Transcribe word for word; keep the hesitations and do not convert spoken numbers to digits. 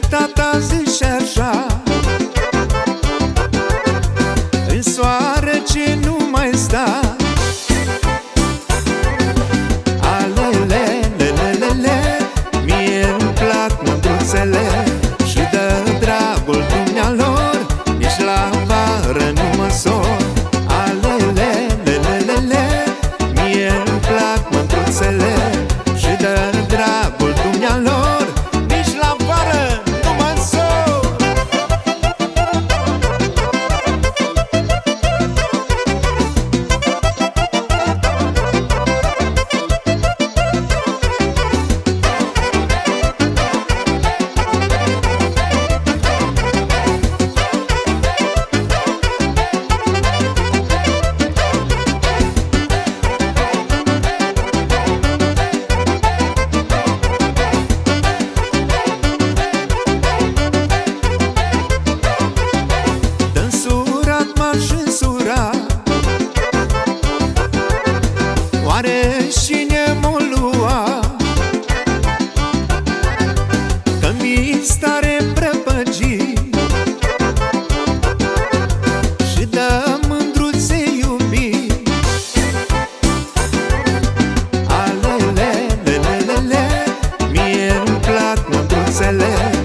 tata zice așa: în soare ce nu mai sta. Alele, lele, lele, mie îmi plac mândruțele și de dragul dumnealor nici la vară nu mă sor. Alele, lele, lele, mie îmi plac mândruțele și de dragul dumnealor nici la vară nu mă sor. Oare cine m-o lua? Că mi stare prăpăgit și de mândruțe iubit. Alele, lele, lele, mie îmi plac mândruțele